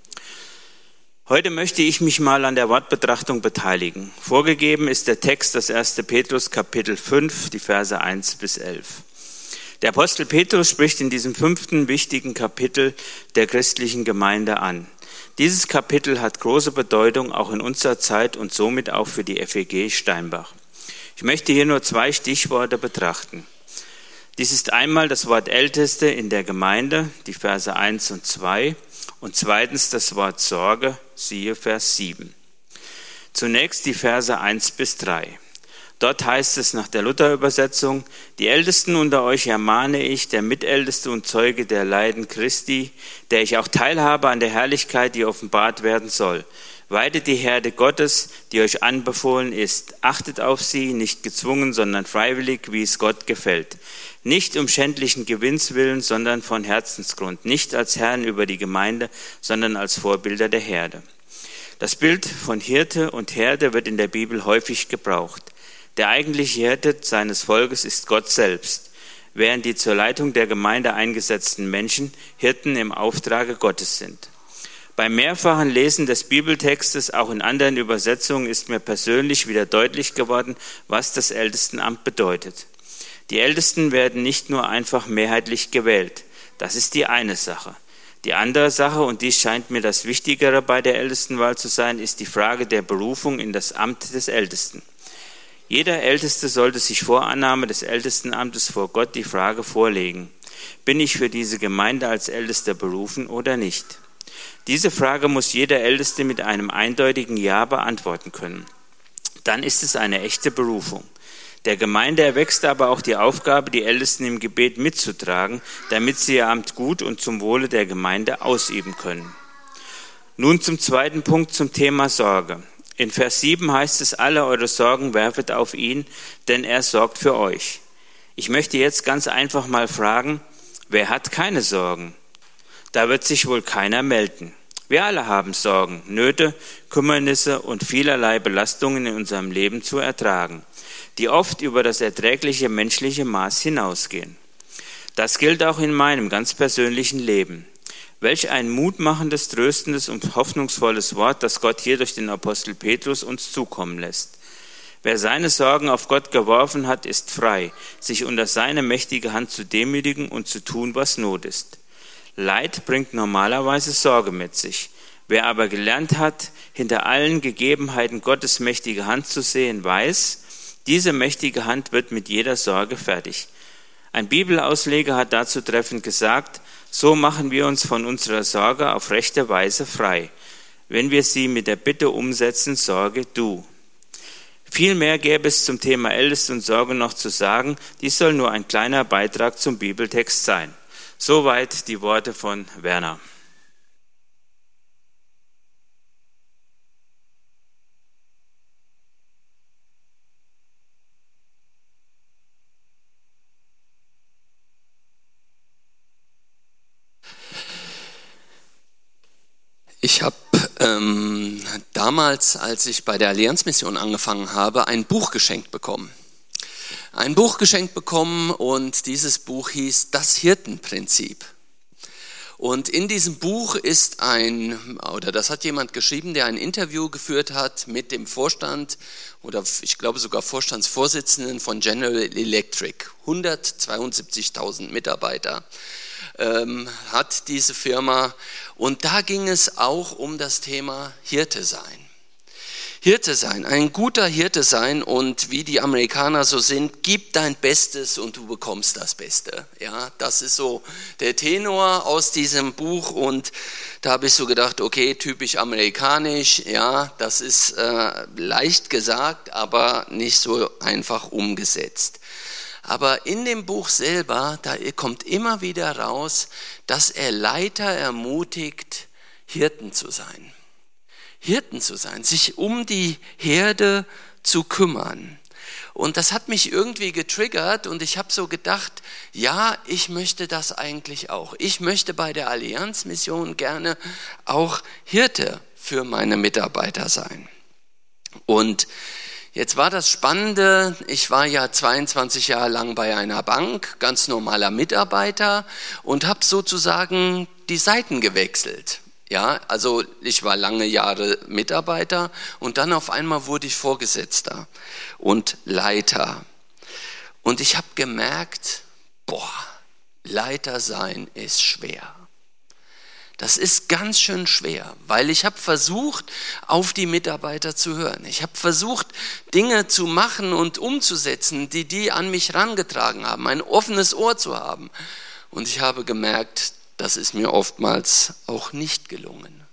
Heute möchte ich mich mal an der Wortbetrachtung beteiligen. Vorgegeben ist der Text des 1. Petrus Kapitel 5, die Verse 1 bis 11. Der Apostel Petrus spricht in diesem 5. wichtigen Kapitel der christlichen Gemeinde an. Dieses Kapitel hat große Bedeutung auch in unserer Zeit und somit auch für die FEG Steinbach. Ich möchte hier nur 2 Stichworte betrachten. Dies ist einmal das Wort Älteste in der Gemeinde, die Verse 1 und 2, und zweitens das Wort Sorge, siehe Vers 7. Zunächst die Verse 1 bis 3. Dort heißt es nach der Luther-Übersetzung: Die Ältesten unter euch ermahne ich, der Mitälteste und Zeuge der Leiden Christi, der ich auch teilhabe an der Herrlichkeit, die offenbart werden soll. Weidet die Herde Gottes, die euch anbefohlen ist. Achtet auf sie, nicht gezwungen, sondern freiwillig, wie es Gott gefällt. Nicht um schändlichen Gewinns willen, sondern von Herzensgrund. Nicht als Herren über die Gemeinde, sondern als Vorbilder der Herde. Das Bild von Hirte und Herde wird in der Bibel häufig gebraucht. Der eigentliche Hirte seines Volkes ist Gott selbst, während die zur Leitung der Gemeinde eingesetzten Menschen Hirten im Auftrage Gottes sind. Beim mehrfachen Lesen des Bibeltextes, auch in anderen Übersetzungen, ist mir persönlich wieder deutlich geworden, was das Ältestenamt bedeutet. Die Ältesten werden nicht nur einfach mehrheitlich gewählt. Das ist die eine Sache. Die andere Sache, und dies scheint mir das Wichtigere bei der Ältestenwahl zu sein, ist die Frage der Berufung in das Amt des Ältesten. Jeder Älteste sollte sich vor Annahme des Ältestenamtes vor Gott die Frage vorlegen: Bin ich für diese Gemeinde als Ältester berufen oder nicht? Diese Frage muss jeder Älteste mit einem eindeutigen Ja beantworten können. dann ist es eine echte Berufung. Der Gemeinde erwächst aber auch die Aufgabe, die Ältesten im Gebet mitzutragen, damit sie ihr Amt gut und zum Wohle der Gemeinde ausüben können. Nun zum zweiten Punkt zum Thema Sorge. In Vers 7 heißt es, alle eure Sorgen werfet auf ihn, denn er sorgt für euch. Ich möchte jetzt ganz einfach mal fragen, wer hat keine Sorgen? Da wird sich wohl keiner melden. Wir alle haben Sorgen, Nöte, Kümmernisse und vielerlei Belastungen in unserem Leben zu ertragen, die oft über das erträgliche menschliche Maß hinausgehen. Das gilt auch in meinem ganz persönlichen Leben. Welch ein mutmachendes, tröstendes und hoffnungsvolles Wort, das Gott hier durch den Apostel Petrus uns zukommen lässt. Wer seine Sorgen auf Gott geworfen hat, ist frei, sich unter seine mächtige Hand zu demütigen und zu tun, was Not ist. Leid bringt normalerweise Sorge mit sich. Wer aber gelernt hat, hinter allen Gegebenheiten Gottes mächtige Hand zu sehen, weiß, diese mächtige Hand wird mit jeder Sorge fertig. Ein Bibelausleger hat dazu treffend gesagt, so machen wir uns von unserer Sorge auf rechte Weise frei, wenn wir sie mit der Bitte umsetzen, sorge du. Viel mehr gäbe es zum Thema Älteste und Sorge noch zu sagen, dies soll nur ein kleiner Beitrag zum Bibeltext sein. Soweit die Worte von Werner. Ich habe damals, als ich bei der Allianzmission angefangen habe, ein Buch geschenkt bekommen. Und dieses Buch hieß Das Hirtenprinzip. Und in diesem Buch ist das hat jemand geschrieben, der ein Interview geführt hat mit dem Vorstand oder ich glaube sogar Vorstandsvorsitzenden von General Electric. 172.000 Mitarbeiter hat diese Firma. Und da ging es auch um das Thema Hirte sein. Hirte sein, ein guter Hirte sein und wie die Amerikaner so sind, gib dein Bestes und du bekommst das Beste. Ja, das ist so der Tenor aus diesem Buch und da habe ich so gedacht, okay, typisch amerikanisch, ja, das ist leicht gesagt, aber nicht so einfach umgesetzt. Aber in dem Buch selber, da kommt immer wieder raus, dass er Leiter ermutigt, Hirten zu sein. Hirten zu sein, sich um die Herde zu kümmern. Und das hat mich irgendwie getriggert und ich habe so gedacht, ja, ich möchte das eigentlich auch. Ich möchte bei der Allianzmission gerne auch Hirte für meine Mitarbeiter sein. Und jetzt war das Spannende, ich war ja 22 Jahre lang bei einer Bank, ganz normaler Mitarbeiter und habe sozusagen die Seiten gewechselt. Ja, also ich war lange Jahre Mitarbeiter und dann auf einmal wurde ich Vorgesetzter und Leiter. Und ich habe gemerkt, Leiter sein ist schwer. Das ist ganz schön schwer, weil ich habe versucht, auf die Mitarbeiter zu hören. Ich habe versucht, Dinge zu machen und umzusetzen, die an mich herangetragen haben, ein offenes Ohr zu haben. Und ich habe gemerkt, das ist mir oftmals auch nicht gelungen.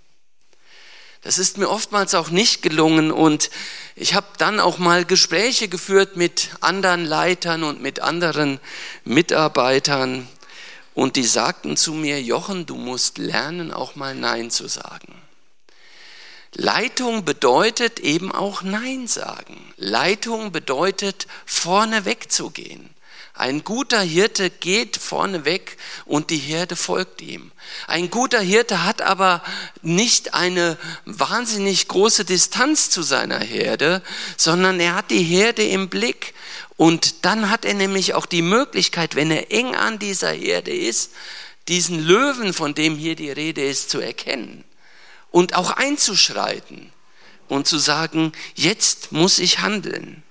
Und ich habe dann auch mal Gespräche geführt mit anderen Leitern und mit anderen Mitarbeitern und die sagten zu mir, Jochen, du musst lernen, auch mal Nein zu sagen. Leitung bedeutet eben auch Nein sagen. Leitung bedeutet, vorne wegzugehen. Ein guter Hirte geht vorne weg und die Herde folgt ihm. Ein guter Hirte hat aber nicht eine wahnsinnig große Distanz zu seiner Herde, sondern er hat die Herde im Blick. Und dann hat er nämlich auch die Möglichkeit, wenn er eng an dieser Herde ist, diesen Löwen, von dem hier die Rede ist, zu erkennen und auch einzuschreiten und zu sagen, jetzt muss ich handeln.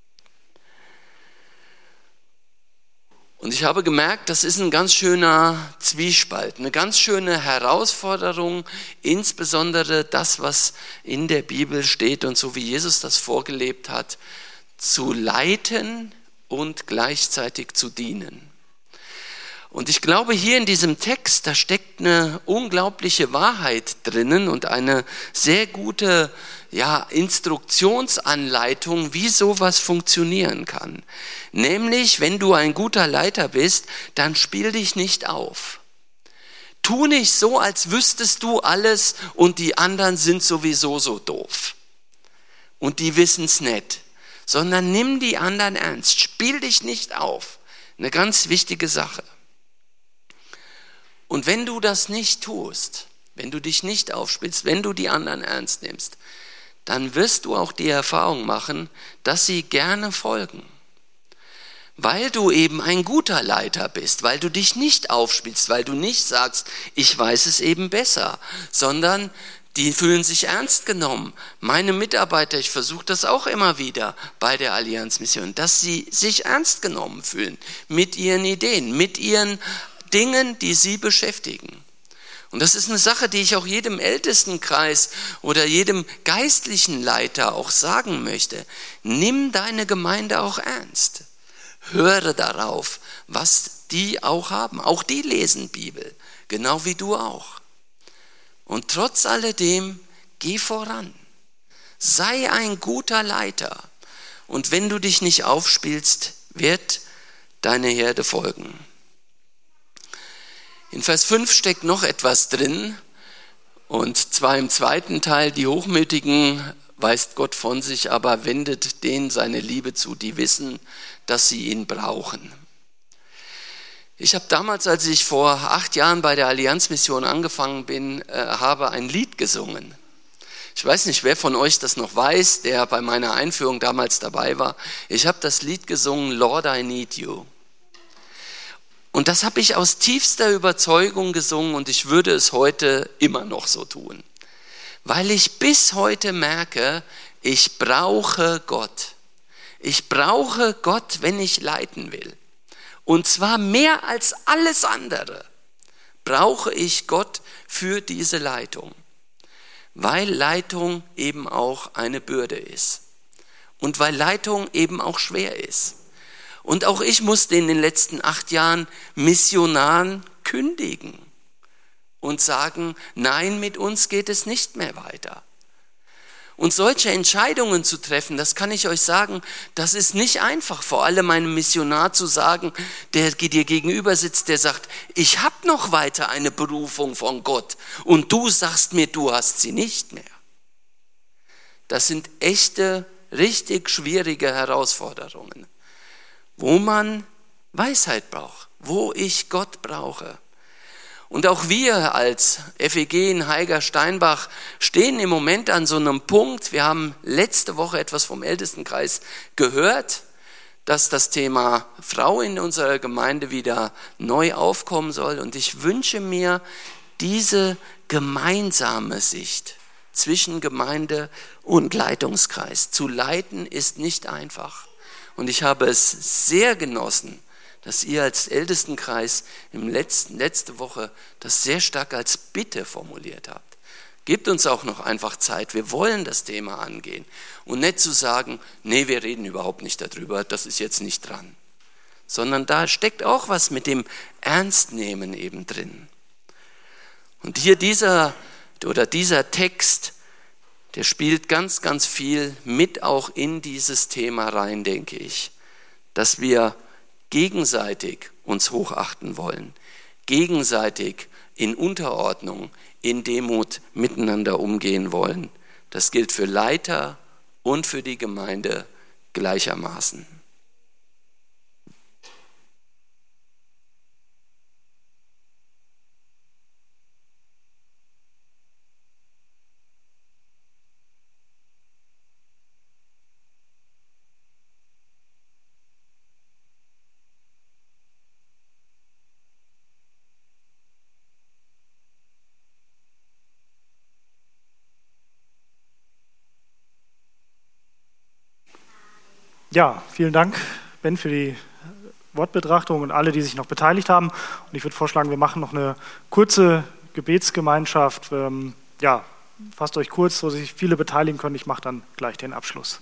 Und ich habe gemerkt, das ist ein ganz schöner Zwiespalt, eine ganz schöne Herausforderung, insbesondere das, was in der Bibel steht und so wie Jesus das vorgelebt hat, zu leiten und gleichzeitig zu dienen. Und ich glaube, hier in diesem Text, da steckt eine unglaubliche Wahrheit drinnen und eine sehr gute Instruktionsanleitung, wie sowas funktionieren kann. Nämlich, wenn du ein guter Leiter bist, dann spiel dich nicht auf. Tu nicht so, als wüsstest du alles und die anderen sind sowieso so doof. Und die wissen's nicht. Sondern nimm die anderen ernst. Spiel dich nicht auf. Eine ganz wichtige Sache. Und wenn du das nicht tust, wenn du dich nicht aufspielst, wenn du die anderen ernst nimmst, dann wirst du auch die Erfahrung machen, dass sie gerne folgen. Weil du eben ein guter Leiter bist, weil du dich nicht aufspielst, weil du nicht sagst, ich weiß es eben besser, sondern die fühlen sich ernst genommen. Meine Mitarbeiter, ich versuche das auch immer wieder bei der Allianzmission, dass sie sich ernst genommen fühlen mit ihren Ideen, mit ihren Dingen, die sie beschäftigen. Und das ist eine Sache, die ich auch jedem Ältestenkreis oder jedem geistlichen Leiter auch sagen möchte. Nimm deine Gemeinde auch ernst. Höre darauf, was die auch haben. Auch die lesen Bibel, genau wie du auch. Und trotz alledem, geh voran. Sei ein guter Leiter. Und wenn du dich nicht aufspielst, wird deine Herde folgen. In Vers 5 steckt noch etwas drin, und zwar im zweiten Teil: Die Hochmütigen weist Gott von sich, aber wendet denen seine Liebe zu, die wissen, dass sie ihn brauchen. Ich habe damals, als ich vor 8 Jahren bei der Allianzmission angefangen bin, habe ein Lied gesungen. Ich weiß nicht, wer von euch das noch weiß, der bei meiner Einführung damals dabei war. Ich habe das Lied gesungen, Lord, I Need You. Und das habe ich aus tiefster Überzeugung gesungen und ich würde es heute immer noch so tun. Weil ich bis heute merke, ich brauche Gott. Ich brauche Gott, wenn ich leiten will. Und zwar mehr als alles andere brauche ich Gott für diese Leitung. Weil Leitung eben auch eine Bürde ist. Und weil Leitung eben auch schwer ist. Und auch ich musste in den letzten 8 Jahren Missionaren kündigen und sagen, nein, mit uns geht es nicht mehr weiter. Und solche Entscheidungen zu treffen, das kann ich euch sagen, das ist nicht einfach. Vor allem einem Missionar zu sagen, der dir gegenüber sitzt, der sagt, ich habe noch weiter eine Berufung von Gott und du sagst mir, du hast sie nicht mehr. Das sind echte, richtig schwierige Herausforderungen, wo man Weisheit braucht, wo ich Gott brauche. Und auch wir als FEG in Haiger-Steinbach stehen im Moment an so einem Punkt. Wir haben letzte Woche etwas vom Ältestenkreis gehört, dass das Thema Frau in unserer Gemeinde wieder neu aufkommen soll. Und ich wünsche mir diese gemeinsame Sicht zwischen Gemeinde und Leitungskreis. Zu leiten ist nicht einfach. Und ich habe es sehr genossen, dass ihr als Ältestenkreis letzte Woche das sehr stark als Bitte formuliert habt. Gebt uns auch noch einfach Zeit, wir wollen das Thema angehen. Und nicht zu sagen, nee, wir reden überhaupt nicht darüber, das ist jetzt nicht dran. Sondern da steckt auch was mit dem Ernstnehmen eben drin. Und hier dieser Text, der spielt ganz, ganz viel mit auch in dieses Thema rein, denke ich. Dass wir gegenseitig uns hochachten wollen, gegenseitig in Unterordnung, in Demut miteinander umgehen wollen. Das gilt für Leiter und für die Gemeinde gleichermaßen. Ja, vielen Dank, Ben, für die Wortbetrachtung und alle, die sich noch beteiligt haben. Und ich würde vorschlagen, wir machen noch eine kurze Gebetsgemeinschaft. Fasst euch kurz, so sich viele beteiligen können. Ich mache dann gleich den Abschluss.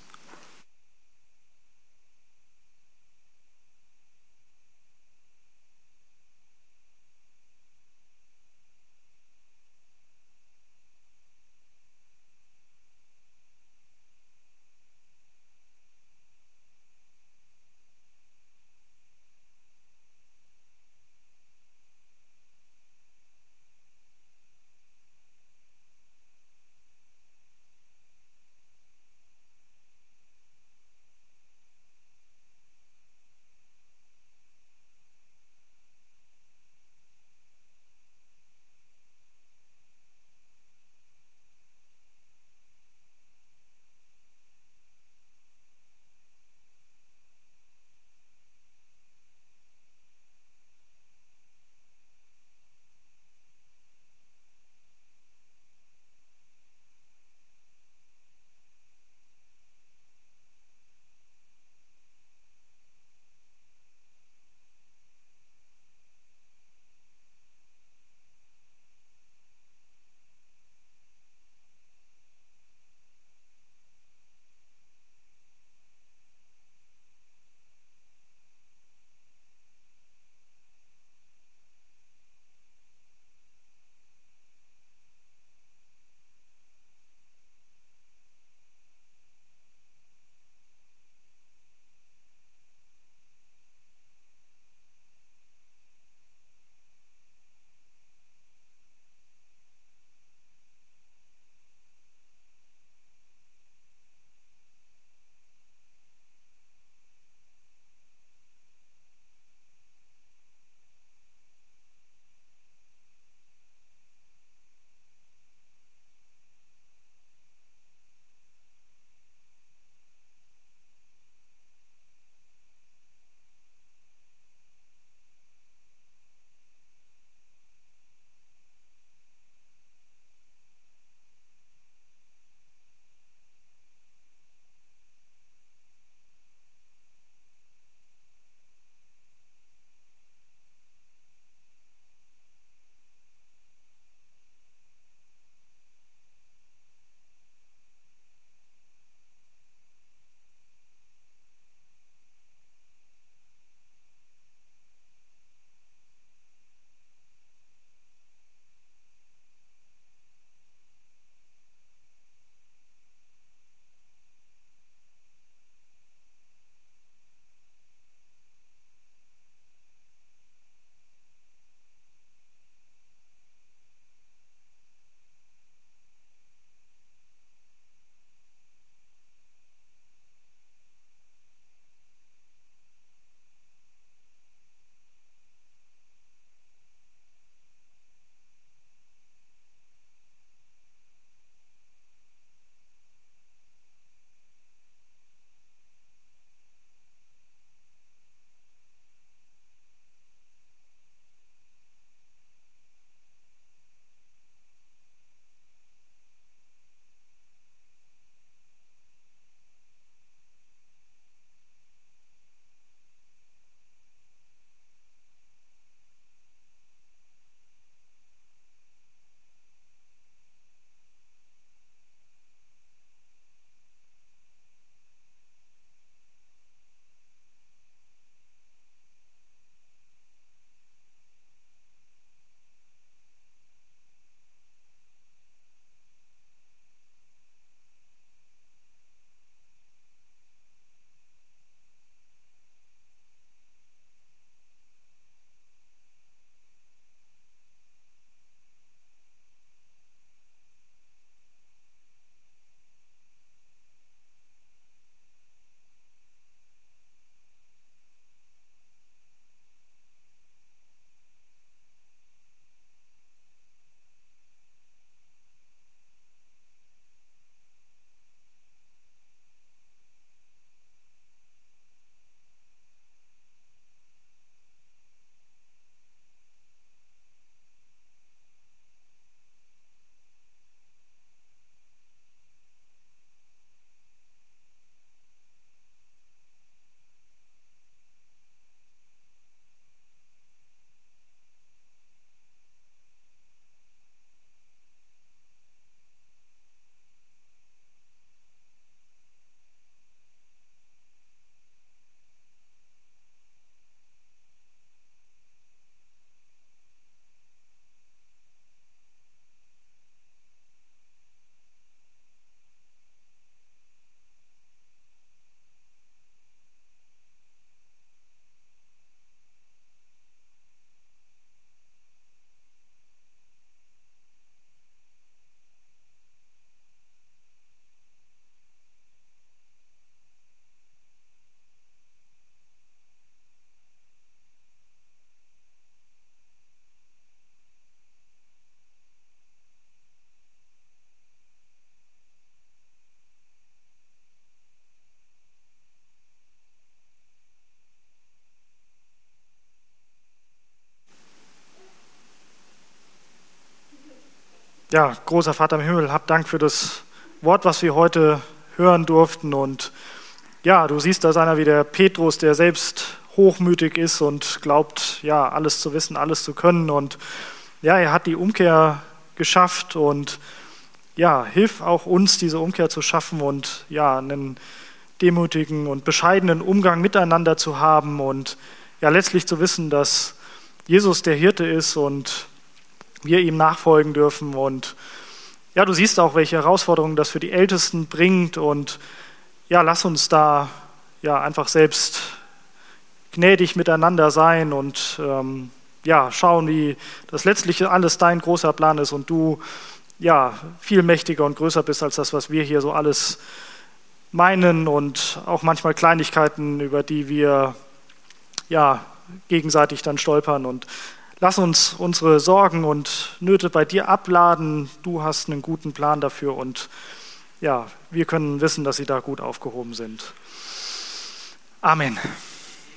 Ja, großer Vater im Himmel, hab Dank für das Wort, was wir heute hören durften. Und ja, du siehst, da ist einer wie der Petrus, der selbst hochmütig ist und glaubt, ja, alles zu wissen, alles zu können. Und ja, er hat die Umkehr geschafft und ja, hilf auch uns, diese Umkehr zu schaffen und ja, einen demütigen und bescheidenen Umgang miteinander zu haben und ja, letztlich zu wissen, dass Jesus der Hirte ist und wir ihm nachfolgen dürfen. Und ja, du siehst auch, welche Herausforderungen das für die Ältesten bringt. Und ja, lass uns da ja einfach selbst gnädig miteinander sein und ja, schauen, wie das letztlich alles dein großer Plan ist und du ja viel mächtiger und größer bist als das, was wir hier so alles meinen und auch manchmal Kleinigkeiten, über die wir ja gegenseitig dann stolpern. Und lass uns unsere Sorgen und Nöte bei dir abladen. Du hast einen guten Plan dafür und ja, wir können wissen, dass sie da gut aufgehoben sind. Amen.